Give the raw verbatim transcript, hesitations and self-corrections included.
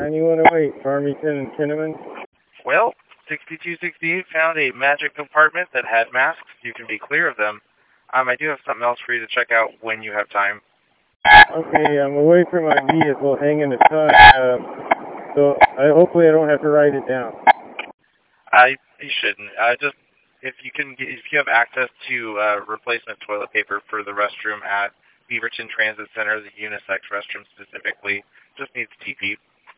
ninety-one oh eight, Farmington and Kinnaman. Well, sixty-two sixty-eight found a magic compartment that had masks. You can be clear of them. Um, I do have something else for you to check out when you have time. Okay, I'm away from my vehicle, hanging a truck, uh, so I, hopefully I don't have to write it down. I you shouldn't. Uh, just if you can, get, if you have access to uh, replacement toilet paper for the restroom at Beaverton Transit Center, the unisex restroom specifically, just needs T P.